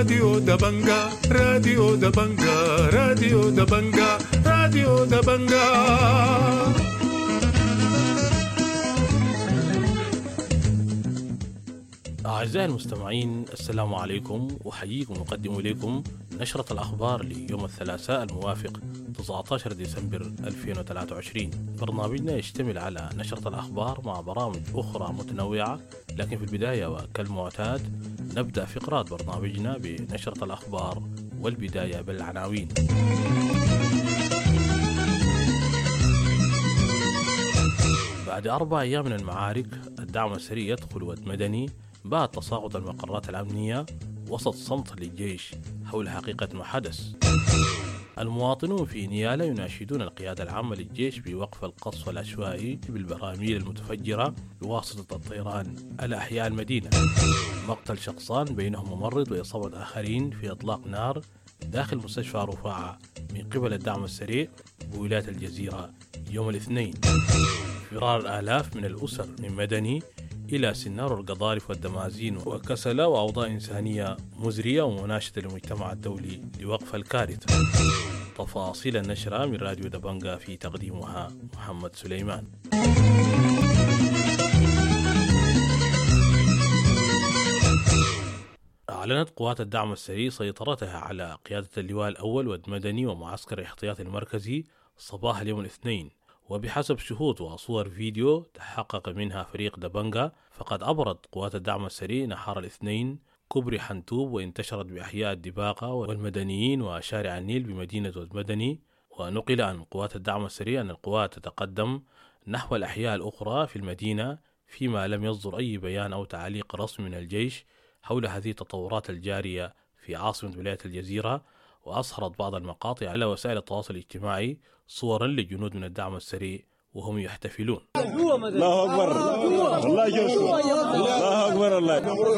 راديو دبنجا راديو دبنجا راديو دبنجا راديو دبنجا. أعزائي المستمعين، السلام عليكم، وحييكم نقدم إليكم نشرة الأخبار ليوم الثلاثاء الموافق 19 ديسمبر 2023. برنامجنا يشتمل على نشرة الأخبار مع برامج أخرى متنوعة، لكن في البداية وكالمعتاد نبدأ فقرات برنامجنا بنشرة الأخبار، والبداية بالعناوين. بعد 4 أيام من المعارك، الدعم السريع يدخل ود مدني بعد تساقط المقرات الأمنية وسط صمت للجيش حول حقيقة ما حدث. المواطنون في نيالا يناشدون القيادة العامة للجيش بوقف القصف العشوائي بالبراميل المتفجرة بواسطة الطيران على أحياء المدينة. مقتل شخصان بينهم ممرض وإصابة آخرين في إطلاق نار داخل مستشفى رفاعة من قبل الدعم السريع بولاية الجزيرة يوم الاثنين. فرار آلاف من الأسر من مدني إلى سنار القضارف والدمازين وكسلة، وأوضاع إنسانية مزرية ومناشدة للمجتمع الدولي لوقف الكارثة. تفاصيل النشرة من راديو دبنجا، في تقديمها محمد سليمان. أعلنت قوات الدعم السريع سيطرتها على قيادة اللواء الأول ود مدني ومعسكر الاحتياطي المركزي صباح اليوم الاثنين، وبحسب شهود وصور فيديو تحقق منها فريق دبنجا، فقد عبرت قوات الدعم السريع نهار الاثنين كوبري حنتوب وانتشرت بأحياء الدباقة والمدنيين وشارع النيل بمدينة ود مدني. ونقل عن قوات الدعم السريع أن القوات تتقدم نحو الأحياء الأخرى في المدينة، فيما لم يصدر أي بيان أو تعليق رسمي من الجيش حول هذه التطورات الجارية في عاصمة ولاية الجزيرة. وأظهرت بعض المقاطع على وسائل التواصل الاجتماعي صورا لجنود من الدعم السريع وهم يحتفلون. الله أكبر، الله يجرسوا، الله أكبر، الله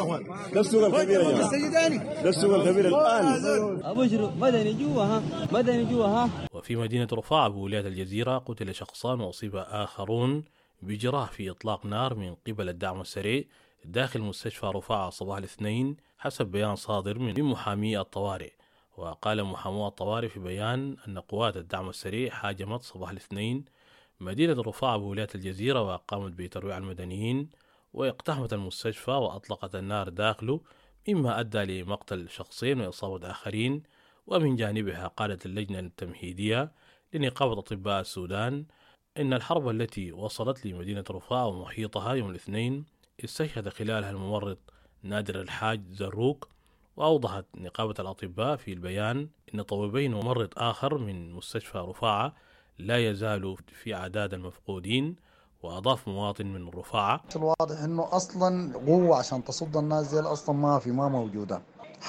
ده السوق الكبير يا جماعة، ده السوق الكبير الآن. أبشر مدني جوا ها، مدني جوا ها. وفي مدينة رفاعة بولاية الجزيرة قتل شخصان وأصيب آخرون بجراح في إطلاق نار من قبل الدعم السريع داخل مستشفى رفاعة صباح الاثنين، حسب بيان صادر من محامي الطوارئ. وقال محامو الطوارئ في بيان أن قوات الدعم السريع هاجمت صباح الاثنين مدينة رفاعة بولاية الجزيرة، وقامت بترويع المدنيين واقتحمت المستشفى وأطلقت النار داخله، مما أدى لمقتل شخصين وإصابة آخرين. ومن جانبها قالت اللجنة التمهيدية لنقابة أطباء السودان إن الحرب التي وصلت لمدينة رفاعة ومحيطها يوم الاثنين استشهد خلالها الممرض نادر الحاج زروق. وأوضحت نقابة الأطباء في البيان إن طبيبين وممرض آخر من مستشفى رفاعة لا يزالوا في أعداد المفقودين. وأضاف مواطن من رفاعة: الواضح إنه أصلا قوة عشان تصد الناس دي أصلا ما موجودة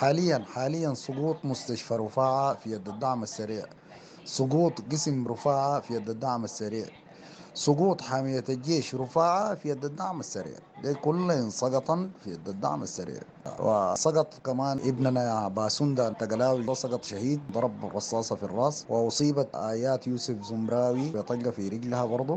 حاليا. سقوط مستشفى رفاعة في يد الدعم السريع، سقوط قسم رفاعة في يد الدعم السريع، سقوط حامية الجيش رفاعة في يد الدعم السريع، دي كلهم سقطا في يد الدعم السريع. وسقط كمان ابننا باسوندا تقلاوي، سقط شهيد ضرب الرصاصة في الراس، وأصيبت آيات يوسف زمراوي بطلقة في رجلها برضو.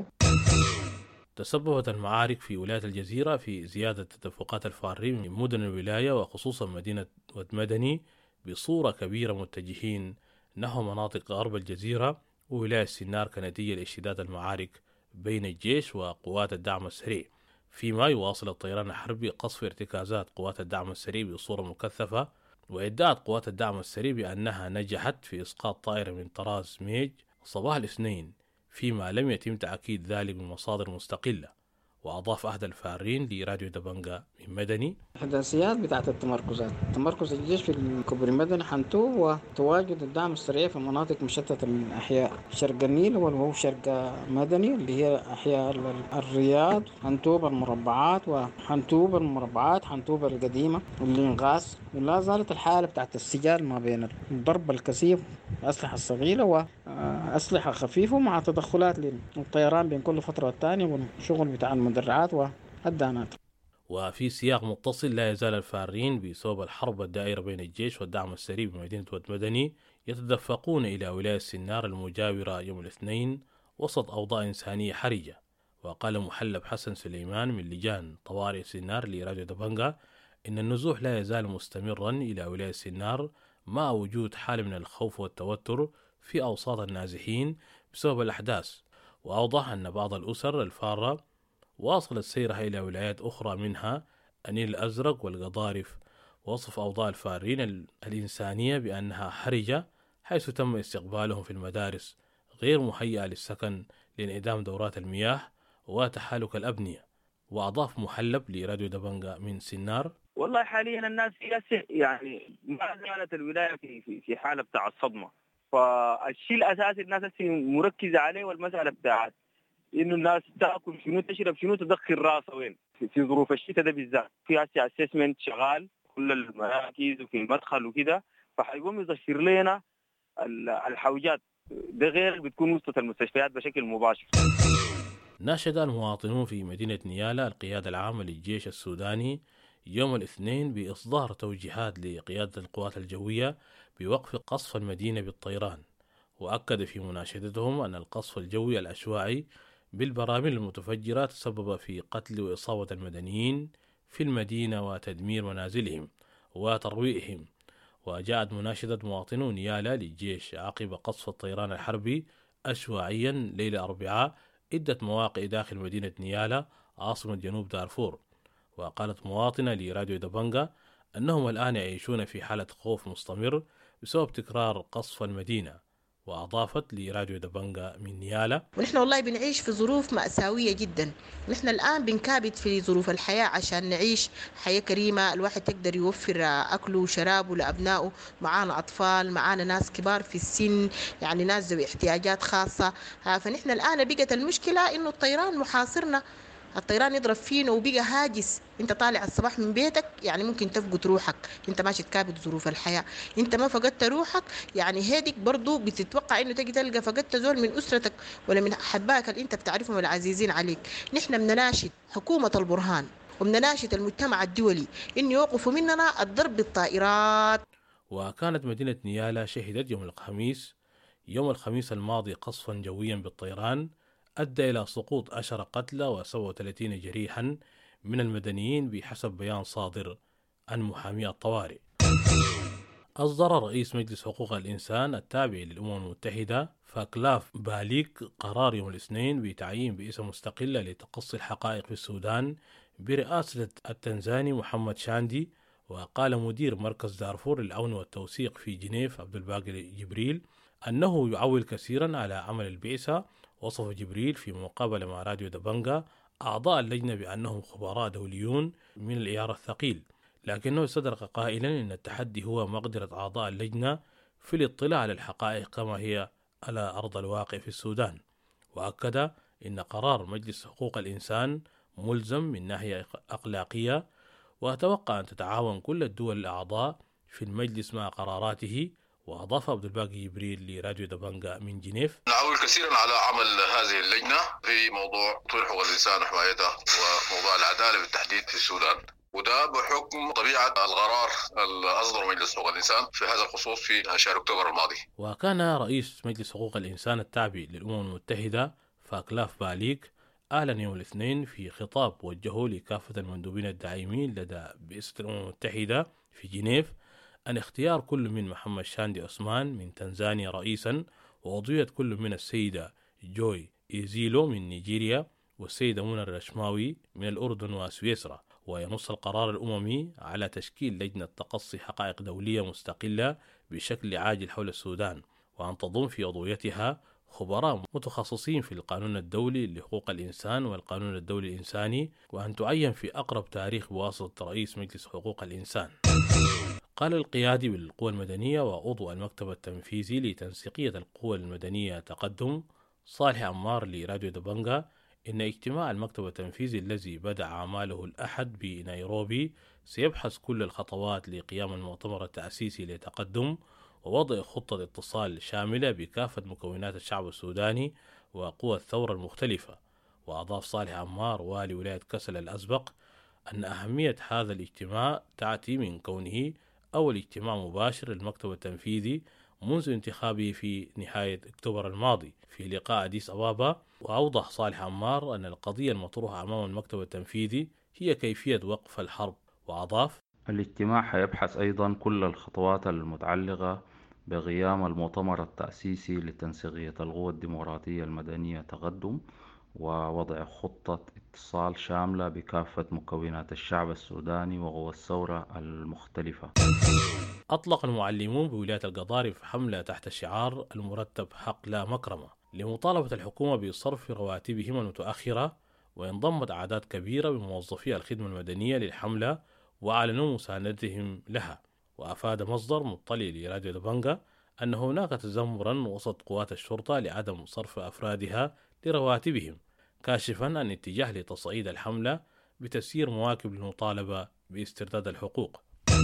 تسببت المعارك في ولاية الجزيرة في زيادة تدفقات الفارين من مدن الولاية وخصوصا مدينة ود مدني بصورة كبيرة، متجهين نحو مناطق غرب الجزيرة وولاية سنار كنتيجة لاشتداد المعارك بين الجيش وقوات الدعم السريع. فيما يواصل الطيران الحربي قصف ارتكازات قوات الدعم السريع بصورة مكثفة. وادعت قوات الدعم السريع بأنها نجحت في إسقاط طائرة من طراز ميج صباح الاثنين، فيما لم يتم تأكيد ذلك من مصادر مستقلة. وأضاف أحد الفارين لراديو دبنجا من مدني: الإحداثيات بتاعت تمركز الجيش في الكوبري مدني حنتوب، وتواجد الدعم السريع في مناطق مشتتة من أحياء شرق النيل وهو شرق مدني اللي هي أحياء الرياض، حنتوب المربعات، حنتوب القديمة والإنغاس. ولا زالت الحالة بتاعت السجال ما بين الضرب الكثيف، الأسلحة الصغيرة وأسلحة خفيفة، مع تدخلات للطيران بين كل فترة والتانية، والشغل بتاع المدرعات والدانات. وفي سياق متصل، لا يزال الفارين بسبب الحرب الدائرة بين الجيش والدعم السريع بمدينة ود مدني يتدفقون إلى ولاية سنار المجاورة يوم الاثنين وسط أوضاع إنسانية حرجة. وقال محلب حسن سليمان من لجان طوارئ سنار لراديو دبنجا إن النزوح لا يزال مستمرا إلى ولاية سنار مع وجود حالة من الخوف والتوتر في أوساط النازحين بسبب الأحداث. وأوضح أن بعض الأسر الفارة واصلت سيرها إلى ولايات أخرى منها النيل الأزرق والقضارف. وصف أوضاع الفارين الإنسانية بأنها حرجة، حيث تم استقبالهم في المدارس غير مهيئة للسكن لانعدام دورات المياه وتحالك الأبنية. وأضاف محلب لراديو دبنجة من سنار: والله حاليا الناس يعني ما زالت الولاية في حالة بتاع الصدمة. فالشيء الأساسي الناس مركزة عليه والمسألة بتاعت إنه الناس تأكل شنو، تشرب شنو، تدخل راسها وين في ظروف الشتاء ده بالذات. في هسه اسسمنت شغال كل المراكز وفي المدخل وكده، فحيقوم يظهر لنا الحوجات ده، غير بتكون وسط المستشفيات بشكل مباشر. ناشد المواطنون في مدينة نيالا القيادة العامة للجيش السوداني يوم الاثنين بإصدار توجيهات لقيادة القوات الجوية بوقف قصف المدينة بالطيران. وأكد في مناشدتهم أن القصف الجوي العشوائي بالبراميل المتفجرة تسبب في قتل وإصابة المدنيين في المدينة وتدمير منازلهم وترويعهم. وجاءت مناشدة مواطنو نيالا للجيش عقب قصف الطيران الحربي عشوائيا ليلة أربعاء عدة مواقع داخل مدينة نيالا عاصمة جنوب دارفور. وقالت مواطنة لراديو دبنجة أنهم الآن يعيشون في حالة خوف مستمر بسبب تكرار قصف المدينة. وأضافت لراديو دبنجة من نيالا: ونحن والله بنعيش في ظروف مأساوية جدا. نحن الآن بنكابد في ظروف الحياة عشان نعيش حياة كريمة، الواحد يقدر يوفر أكله وشرابه لأبنائه. معانا أطفال، معانا ناس كبار في السن، يعني ناس ذوي احتياجات خاصة. فنحن الآن بقت المشكلة إنه الطيران محاصرنا، الطيران يضرب فينا وبقى هاجس. انت طالع الصباح من بيتك يعني ممكن تفقد روحك، انت ماشي تكابد ظروف الحياة. انت ما فقدت روحك يعني هيدك برضو بتتوقع انه تجي تلقى فقدت زول من اسرتك ولا من احبائك اللي انت بتعرفهم العزيزين عليك. نحن بنناشد حكومة البرهان وبنناشد المجتمع الدولي انه يوقفوا مننا الضرب بالطائرات. وكانت مدينة نيالا شهدت يوم الخميس الماضي قصفا جويا بالطيران أدى إلى سقوط 10 قتلى و37 جريحا من المدنيين بحسب بيان صادر عن محامي الطوارئ. أصدر رئيس مجلس حقوق الإنسان التابع للأمم المتحدة فاكلاف باليك قرار يوم الاثنين بتعيين بئسة مستقلة لتقصي الحقائق في السودان برئاسة التنزاني محمد شاندي. وقال مدير مركز دارفور للأمن والتوثيق في جنيف عبد الباقي جبريل أنه يعول كثيرا على عمل البئسة. وصف جبريل في مقابلة مع راديو دبنجة أعضاء اللجنة بأنهم خبراء دوليون من العيار الثقيل، لكنه استدرك قائلا أن التحدي هو مقدرة أعضاء اللجنة في الاطلاع على الحقائق كما هي على أرض الواقع في السودان. وأكد أن قرار مجلس حقوق الإنسان ملزم من ناحية أخلاقية، وأتوقع أن تتعاون كل الدول الأعضاء في المجلس مع قراراته. وأضاف عبد الباقي جبريل لراديو دبنجة من جنيف: نعول كثيرا على عمل هذه اللجنة في موضوع تطوير حقوق الإنسان وحمايتها وموضوع العدالة بالتحديد في السودان، وده بحكم طبيعة القرار اللي أصدر مجلس حقوق الإنسان في هذا الخصوص في شهر أكتوبر الماضي. وكان رئيس مجلس حقوق الإنسان التابع للأمم المتحدة فاكلاف باليك أعلن يوم الاثنين في خطاب وجهه لكافة المندوبين الداعمين لدى بئسة الأمم المتحدة في جنيف أن اختيار كل من محمد شاندي عثمان من تنزانيا رئيسا، وعضوية كل من السيدة جوي إيزيلو من نيجيريا والسيدة منى الرشماوي من الأردن وسويسرا. وينص القرار الأممي على تشكيل لجنة تقصي حقائق دولية مستقلة بشكل عاجل حول السودان، وأن تضم في عضويتها خبراء متخصصين في القانون الدولي لحقوق الإنسان والقانون الدولي الإنساني، وأن تعين في أقرب تاريخ بواسطة رئيس مجلس حقوق الإنسان. قال القيادي بالقوى المدنية وعضو المكتب التنفيذي لتنسيقية القوى المدنية تقدم صالح عمار لراديو دبنجة إن اجتماع المكتب التنفيذي الذي بدأ أعماله الأحد بنيروبي سيبحث كل الخطوات لقيام المؤتمر التأسيسي لتقدم ووضع خطة اتصال شاملة بكافة مكونات الشعب السوداني وقوى الثورة المختلفة. وأضاف صالح عمار والي ولاية كسل الأسبق أن أهمية هذا الاجتماع تأتي من كونه أول اجتماع مباشر للمكتب التنفيذي منذ انتخابه في نهاية أكتوبر الماضي في لقاء أديس أبابا. وأوضح صالح عمار أن القضية المطروحة أمام المكتب التنفيذي هي كيفية وقف الحرب. وأضاف: الاجتماع حيبحث أيضا كل الخطوات المتعلقة بقيام المؤتمر التأسيسي لتنسيقية القوى الديمقراطية المدنية تقدم، ووضع خطة اتصال شاملة بكافة مكونات الشعب السوداني وقوى الثورة المختلفة. أطلق المعلمون بولاية القضارف حملة تحت شعار المرتب حق لا مكرمة لمطالبة الحكومة بصرف رواتبهم المتأخرة، وانضمت أعداد كبيرة من موظفي الخدمة المدنية للحملة وأعلنوا مساندتهم لها. وأفاد مصدر مطلع لراديو دبنجة أن هناك تذمرا وسط قوات الشرطة لعدم صرف أفرادها لرواتبهم، كاشفا عن اتجاه لتصعيد الحملة بتسيير مواكب للمطالبة باسترداد الحقوق.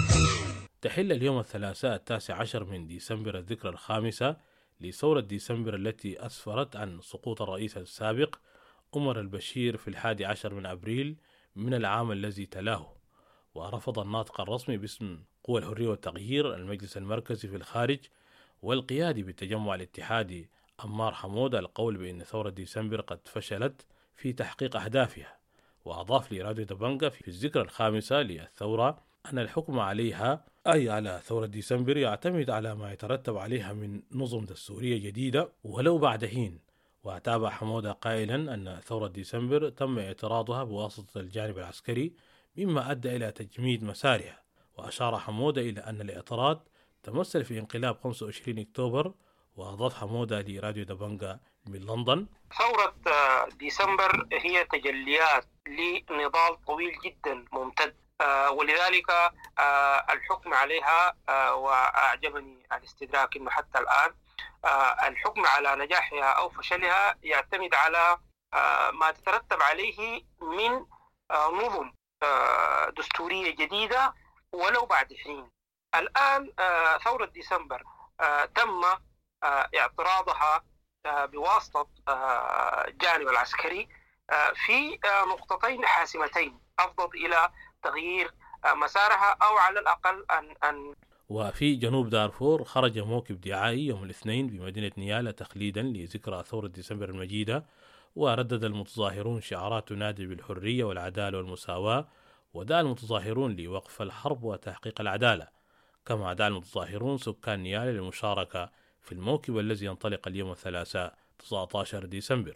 تحل اليوم الثلاثاء 19 من ديسمبر الذكرى الخامسة لثورة ديسمبر التي أسفرت عن سقوط الرئيس السابق عمر البشير في 11 من أبريل من العام الذي تلاه. ورفض الناطق الرسمي باسم قوى الحرية والتغيير المجلس المركزي في الخارج والقيادي بالتجمع الاتحادي عمار حمودة القول بأن ثورة ديسمبر قد فشلت في تحقيق أهدافها. وأضاف لراديو دبنجة في الذكرى الخامسة للثورة أن الحكم عليها أي على ثورة ديسمبر يعتمد على ما يترتب عليها من نظم دستورية جديدة ولو بعد حين. وتابع حمودة قائلا أن ثورة ديسمبر تم اعتراضها بواسطة الجانب العسكري مما أدى إلى تجميد مسارها. وأشار حمودة إلى أن الاعتراض تمثل في انقلاب 25 أكتوبر. وأضاف حمودة لراديو دبنجة من لندن: ثورة ديسمبر هي تجليات لنضال طويل جدا ممتد، ولذلك الحكم عليها، وأعجبني الاستدراك أنه حتى الآن الحكم على نجاحها أو فشلها يعتمد على ما تترتب عليه من نظم دستورية جديدة ولو بعد حين. الآن ثورة ديسمبر تم اعتراضها بواسطة الجانب العسكري في نقطتين حاسمتين أفضت إلى تغيير مسارها أو على الأقل أن وفي جنوب دارفور خرج موكب دعائي يوم الاثنين بمدينة نيالا تخليدا لذكرى ثورة ديسمبر المجيدة، وردد المتظاهرون شعارات تنادي بالحرية والعدالة والمساواة، ودعا المتظاهرون لوقف الحرب وتحقيق العدالة. كما دعا المتظاهرون سكان نيالا للمشاركة في الموكب الذي ينطلق اليوم الثلاثاء 19 ديسمبر.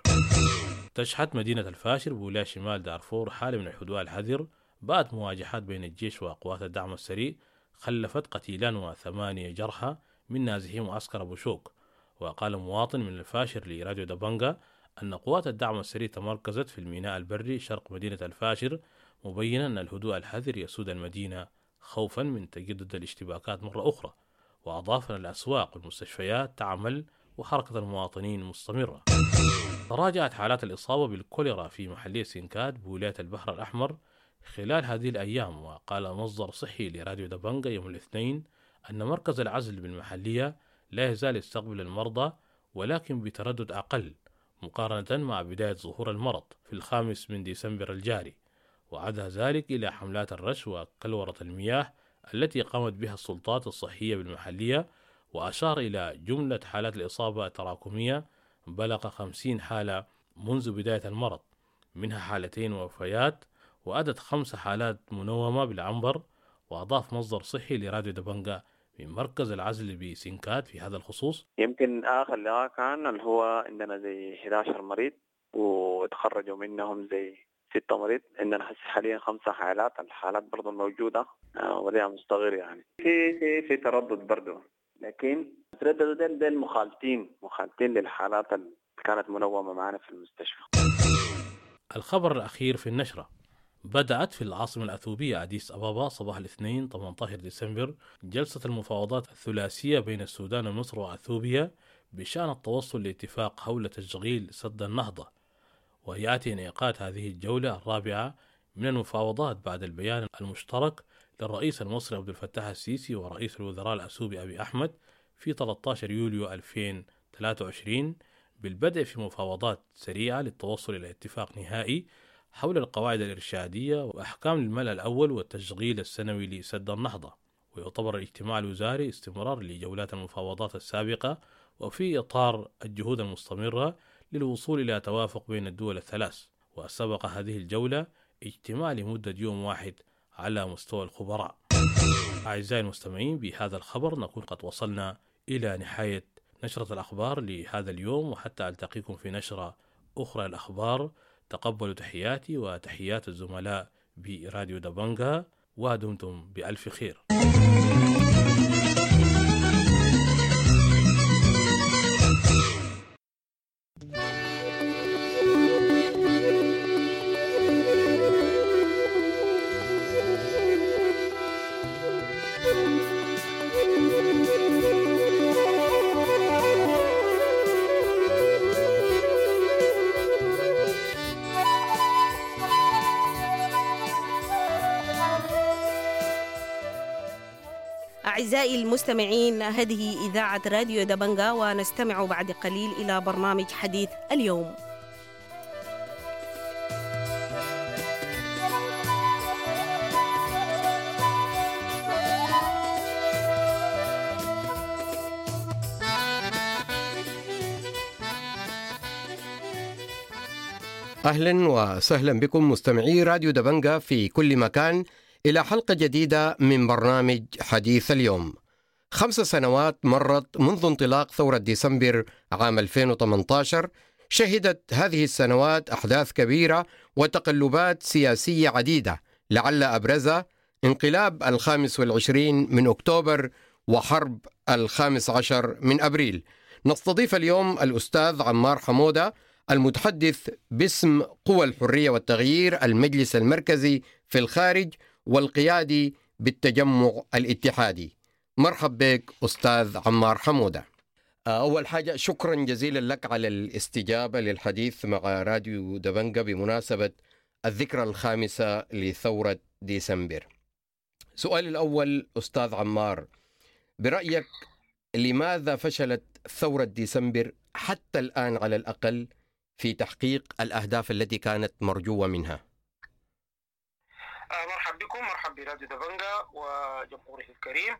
تشهد مدينة الفاشر بولاية شمال دارفور حالة من الهدوء الحذر بعد مواجهات بين الجيش وقوات الدعم السريع خلفت قتيلا و8 جرحى من نازحي معسكر أبو شوك. وقال مواطن من الفاشر لراديو دبنجة أن قوات الدعم السريع تمركزت في الميناء البري شرق مدينة الفاشر، مبينا أن الهدوء الحذر يسود المدينة خوفا من تجدد الاشتباكات مرة أخرى. وأضاف أن الأسواق والمستشفيات تعمل وحركة المواطنين مستمرة. تراجعت حالات الإصابة بالكوليرا في محلية سينكاد بولاية البحر الأحمر خلال هذه الأيام. وقال مصدر صحي لراديو دبنجة يوم الاثنين أن مركز العزل بالمحلية لا يزال يستقبل المرضى ولكن بتردد أقل مقارنة مع بداية ظهور المرض في 5 من ديسمبر الجاري. وعدا ذلك إلى حملات الرش وكلورة المياه التي قامت بها السلطات الصحية بالمحلية. وأشار إلى جملة حالات الإصابة التراكمية بلغ 50 حالة منذ بداية المرض، منها 2 وفيات وأدت 5 حالات منومة بالعنبر. وأضاف مصدر صحي لراديو دبنجة من مركز العزل بسينكات في هذا الخصوص: يمكن آخر لقاء كان اللي هو عندنا زي 11 مريض وتخرجوا منهم زي 6 مريض. عندنا حاليا 5 حالات، الحالات برضو موجودة وليها مستغر يعني في تردد برضو، لكن ترددوا ديل مخالطين للحالات اللي كانت منومة معنا في المستشفى. الخبر الأخير في النشرة: بدأت في العاصمة الأثيوبية أديس أبابا صباح الاثنين 18 ديسمبر جلسة المفاوضات الثلاثية بين السودان ومصر وأثيوبيا بشأن التوصل لاتفاق حول تشغيل سد النهضة. ويأتي انعقاد هذه الجولة الرابعة من المفاوضات بعد البيان المشترك للرئيس المصري عبد الفتاح السيسي ورئيس الوزراء الأثيوبي أبي أحمد في 13 يوليو 2023 بالبدء في مفاوضات سريعة للتوصل إلى اتفاق نهائي حول القواعد الإرشادية وأحكام الملأ الأول والتشغيل السنوي لسد النهضة. ويعتبر الاجتماع الوزاري استمرار لجولات المفاوضات السابقة وفي إطار الجهود المستمرة للوصول إلى توافق بين الدول الثلاث. وسبق هذه الجولة اجتماع لمدة يوم واحد على مستوى الخبراء. أعزائي المستمعين، بهذا الخبر نكون قد وصلنا إلى نهاية نشرة الأخبار لهذا اليوم، وحتى ألتقيكم في نشرة أخرى الأخبار تقبلوا تحياتي وتحيات الزملاء براديو دبنجا، ودمتم بألف خير. أعزائي المستمعين، هذه إذاعة راديو دبنجا، ونستمع بعد قليل إلى برنامج حديث اليوم. أهلا وسهلا بكم مستمعي راديو دبنجا في كل مكان إلى حلقة جديدة من برنامج حديث اليوم. 5 سنوات مرت منذ انطلاق ثورة ديسمبر عام 2018. شهدت هذه السنوات أحداث كبيرة وتقلبات سياسية عديدة، لعل أبرزها انقلاب 25 من أكتوبر وحرب 15 من أبريل. نستضيف اليوم الأستاذ عمار حمودة، المتحدث باسم قوى الحرية والتغيير، المجلس المركزي في الخارج والقيادي بالتجمع الاتحادي. مرحب بك أستاذ عمار حمودة. أول حاجة شكرا جزيلا لك على الاستجابة للحديث مع راديو دبنجا بمناسبة الذكرى 5 لثورة ديسمبر. سؤالي الأول أستاذ عمار، برأيك لماذا فشلت ثورة ديسمبر حتى الآن على الأقل في تحقيق الأهداف التي كانت مرجوة منها؟ مرحبا بكم، مرحبا براديو دبنجا وجمهوره الكريم.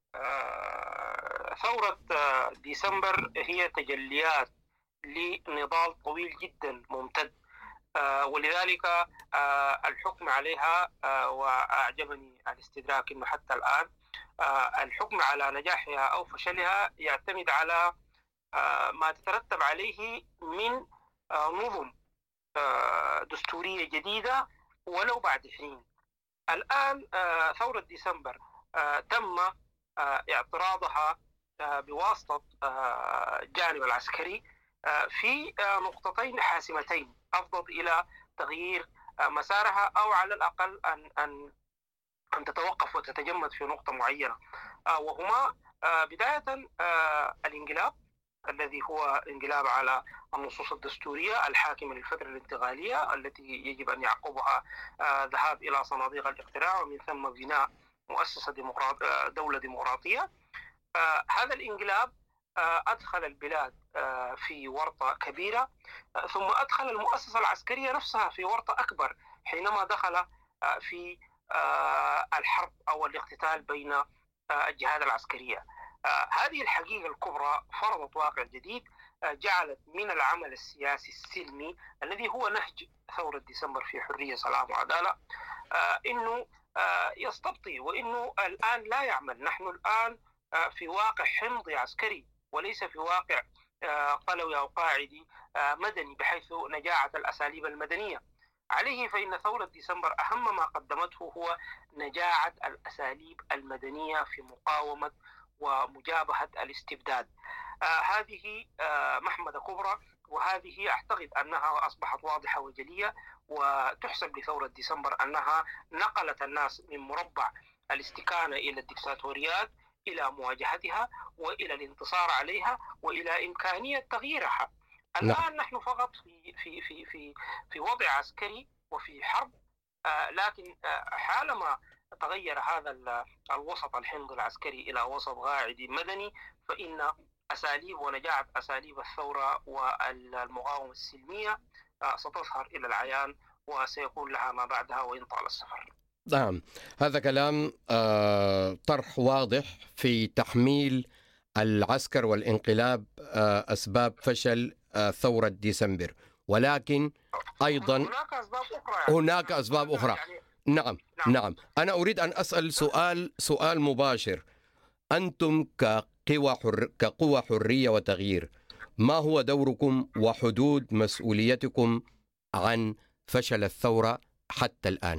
ثورة ديسمبر هي تجليات لنضال طويل جدا ممتد، ولذلك الحكم عليها، وأعجبني الاستدراك أنه حتى الآن الحكم على نجاحها أو فشلها يعتمد على ما تترتب عليه من نظم دستورية جديدة ولو بعد حين. الآن ثورة ديسمبر تم اعتراضها بواسطة الجانب العسكري في نقطتين حاسمتين أفضت إلى تغيير مسارها، أو على الأقل أن تتوقف وتتجمد في نقطة معينة، وهما بداية الانقلاب الذي هو انقلاب على النصوص الدستورية الحاكمة للفترة الانتقالية التي يجب أن يعقبها ذهاب إلى صناديق الاقتراع ومن ثم بناء مؤسسة دولة ديمقراطية. هذا الانقلاب أدخل البلاد في ورطة كبيرة، ثم أدخل المؤسسة العسكرية نفسها في ورطة أكبر حينما دخل في الحرب أو الاقتتال بين الجهات العسكرية. هذه الحقيقة الكبرى فرضت واقع جديد، جعلت من العمل السياسي السلمي الذي هو نهج ثورة ديسمبر في حرية سلام وعدالة إنه يستبطي، وإنه الآن لا يعمل. نحن الآن في واقع حمضي عسكري وليس في واقع قلوي أو قاعدي مدني بحيث نجاعة الأساليب المدنية. عليه فإن ثورة ديسمبر أهم ما قدمته هو نجاعة الأساليب المدنية في مقاومة ومجابهة الاستبداد. هذه محمدة كبرى، وهذه أعتقد أنها أصبحت واضحة وجلية، وتحسب لثورة ديسمبر أنها نقلت الناس من مربع الاستكانة إلى الدكتاتوريات إلى مواجهتها وإلى الانتصار عليها وإلى إمكانية تغييرها. الآن نحن فقط في وضع عسكري وفي حرب، لكن حالما تغير هذا الوسط الحمضي العسكري إلى وسط قاعدي مدني، فإن أساليب ونجاعة أساليب الثورة والمقاومة السلمية ستظهر إلى العيان، وسيكون لها ما بعدها وإن طال السفر. نعم، هذا كلام طرح واضح في تحميل العسكر والانقلاب أسباب فشل ثورة ديسمبر، ولكن أيضا هناك أسباب أخرى. نعم. أنا أريد أن أسأل سؤال مباشر. أنتم كقوى حرية وتغيير، ما هو دوركم وحدود مسؤوليتكم عن فشل الثورة حتى الآن؟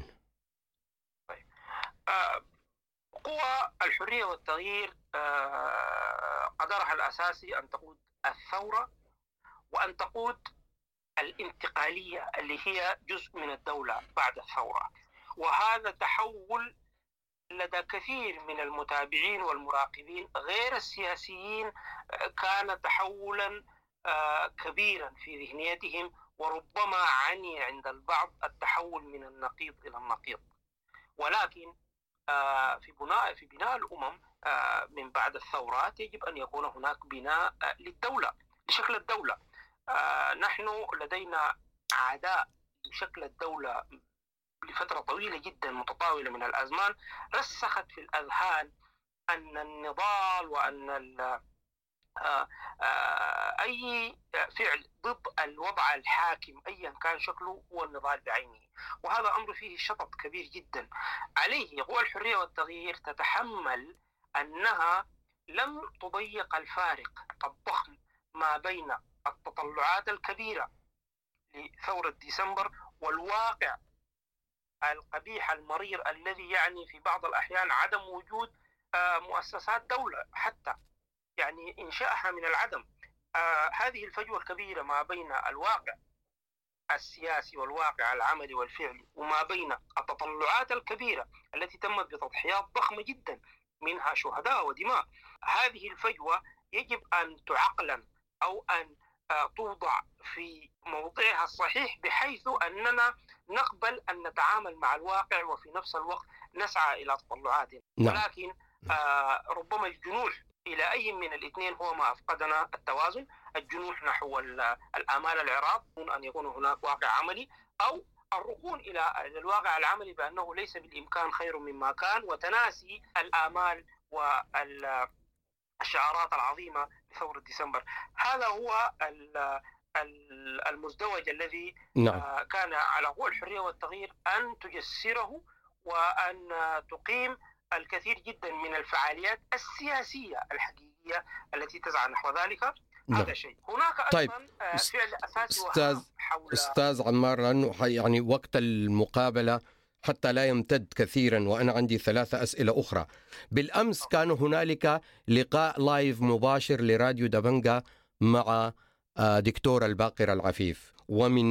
قوى الحرية والتغيير قدرها الأساسي أن تقود الثورة وأن تقود الانتقالية اللي هي جزء من الدولة بعد الثورة. وهذا تحول لدى كثير من المتابعين والمراقبين غير السياسيين كان تحولا كبيرا في ذهنيتهم، وربما عني عند البعض التحول من النقيض إلى النقيض. ولكن في بناء الأمم من بعد الثورات يجب أن يكون هناك بناء للدولة، لشكل الدولة. نحن لدينا عداء لشكل الدولة لفترة طويلة جدا متطاولة من الأزمان، رسخت في الأذهان أن النضال وأن أي فعل ضد الوضع الحاكم أيا كان شكله هو النضال بعينه، وهذا أمر فيه شطط كبير جدا. عليه قوى الحرية والتغيير تتحمل أنها لم تضيق الفارق الضخم ما بين التطلعات الكبيرة لثورة ديسمبر والواقع القبيح المرير الذي يعني في بعض الأحيان عدم وجود مؤسسات دولة حتى يعني إنشائها من العدم. هذه الفجوة الكبيرة ما بين الواقع السياسي والواقع العملي والفعلي وما بين التطلعات الكبيرة التي تمت بتضحيات ضخمة جدا منها شهداء ودماء، هذه الفجوة يجب أن تعقلن أو أن توضع في موضعها الصحيح بحيث أننا نقبل أن نتعامل مع الواقع وفي نفس الوقت نسعى إلى تطلعاتنا. ولكن ربما الجنوح إلى أي من الاثنين هو ما أفقدنا التوازن، الجنوح نحو الآمال العراق أن يكون هناك واقع عملي، أو الركون إلى الواقع العملي بأنه ليس بالإمكان خير مما كان، وتناسي الآمال والشعارات العظيمة لثورة ديسمبر. هذا هو المزدوج الذي كان على قوى الحرية والتغيير أن تجسره وأن تقيم الكثير جدا من الفعاليات السياسية الحقيقية التي تسعى نحو ذلك. هذا شيء. هناك أيضا فعل أساسي أستاذ عمار، لأنه يعني وقت المقابلة حتى لا يمتد كثيرا وأنا عندي 3 أسئلة أخرى. بالأمس كان هنالك لقاء لايف مباشر لراديو دبنجا مع دكتور الباقر العفيف، ومن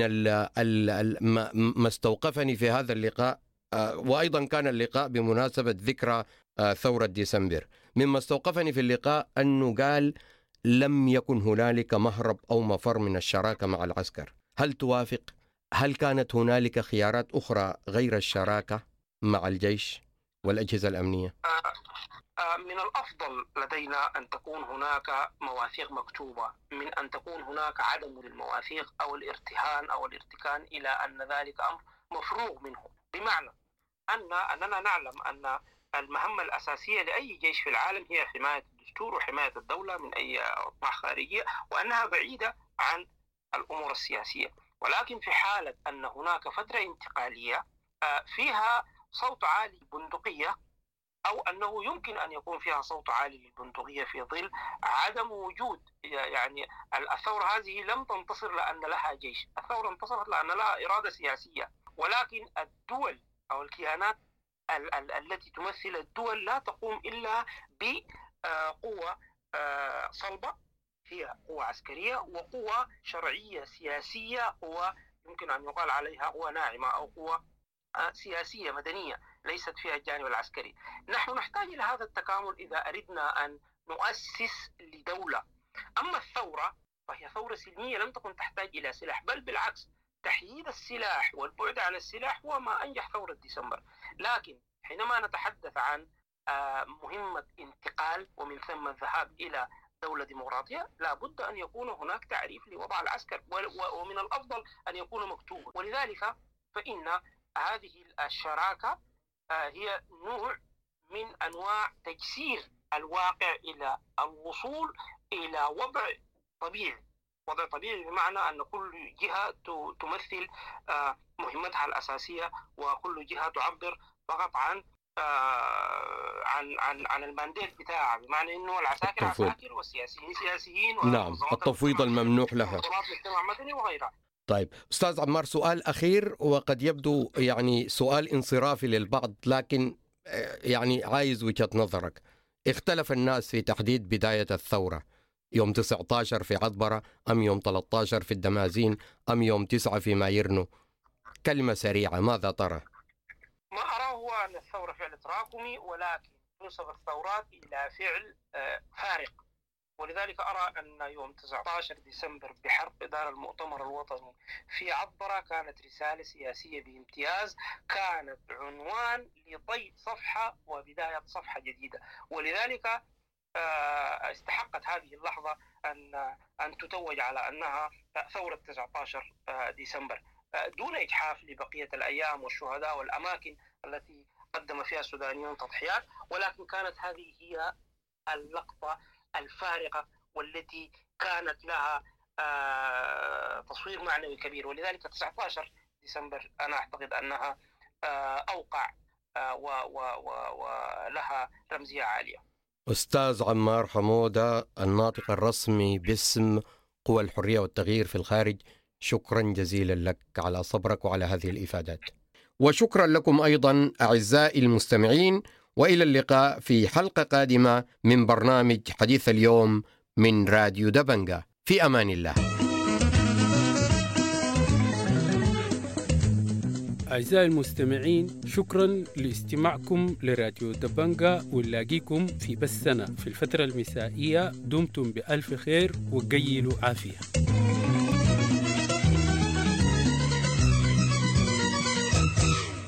ما استوقفني في هذا اللقاء، وأيضا كان اللقاء بمناسبة ذكرى ثورة ديسمبر، مما استوقفني في اللقاء أنه قال لم يكن هنالك مهرب أو مفر من الشراكة مع العسكر. هل توافق؟ هل كانت هنالك خيارات أخرى غير الشراكة مع الجيش والأجهزة الأمنية؟ من الأفضل لدينا أن تكون هناك مواثيق مكتوبة من أن تكون هناك عدم للمواثيق أو الارتهان أو الارتكان إلى أن ذلك أمر مفروغ منه، بمعنى أننا نعلم أن المهمة الأساسية لأي جيش في العالم هي حماية الدستور وحماية الدولة من أي أطماع خارجية، وأنها بعيدة عن الأمور السياسية. ولكن في حالة أن هناك فترة انتقالية فيها صوت عالي للبندقية، أو أنه يمكن أن يكون فيها صوت عالي للبندقية في ظل عدم وجود، يعني الثورة هذه لم تنتصر لأن لها جيش، الثورة انتصرت لأن لها إرادة سياسية. ولكن الدول أو الكيانات التي تمثل الدول لا تقوم إلا بقوة صلبة، هي قوة عسكرية وقوة شرعية سياسية، قوة يمكن أن يقال عليها قوة ناعمة أو قوة سياسية مدنية ليست فيها الجانب العسكري. نحن نحتاج إلى هذا التكامل إذا أردنا أن نؤسس لدولة. أما الثورة فهي ثورة سلمية لم تكن تحتاج إلى سلاح، بل بالعكس تحييد السلاح والبعد عن السلاح هو ما أنجح ثورة ديسمبر. لكن حينما نتحدث عن مهمة انتقال ومن ثم الذهاب إلى دولة ديمقراطية، لابد أن يكون هناك تعريف لوضع العسكر، ومن الأفضل أن يكون مكتوبا. ولذلك فإن هذه الشراكة هي نوع من أنواع تجسير الواقع إلى الوصول إلى وضع طبيعي. وضع طبيعي بمعنى أن كل جهة تمثل مهمتها الأساسية، وكل جهة تعبر فقط عن المانديت بتاعها، بمعنى انه العساكر عساكر والسياسيين سياسيين. نعم، التفويض الممنوح لها، منظمات مجتمع مدني وغيرها. طيب أستاذ عمار، سؤال أخير وقد يبدو يعني سؤال انصرافي للبعض، لكن يعني عايز وجهة نظرك. اختلف الناس في تحديد بداية الثورة، يوم 19 في عطبرة أم يوم 13 في الدمازين أم يوم 9 في مايرنو؟ كلمة سريعة، ماذا ترى؟ ما أراه هو أن الثورة فعل تراكمي، ولكن تنسب الثورات إلى فعل فارق. ولذلك أرى أن يوم 19 ديسمبر بحرب إدارة المؤتمر الوطني في عطبرة كانت رسالة سياسية بامتياز، كانت عنوان لطي صفحة وبداية صفحة جديدة. ولذلك استحقت هذه اللحظة أن تتوج على أنها ثورة 19 ديسمبر، دون إجحاف لبقية الأيام والشهداء والأماكن التي قدم فيها السودانيون تضحيات، ولكن كانت هذه هي اللقطة الفارقة والتي كانت لها تصوير معنوي كبير. ولذلك 19 ديسمبر أنا أعتقد أنها أوقع ولها رمزية عالية. أستاذ عمار حمودة، الناطق الرسمي باسم قوى الحرية والتغيير في الخارج، شكرا جزيلا لك على صبرك وعلى هذه الإفادات، وشكرا لكم أيضا أعزائي المستمعين، وإلى اللقاء في حلقة قادمة من برنامج حديث اليوم من راديو دبنجا. في أمان الله. أعزائي المستمعين، شكرا لاستماعكم لراديو دبنجا، ونلاقيكم في بثنا في الفترة المسائية. دمتم بألف خير وقيلوا عافية.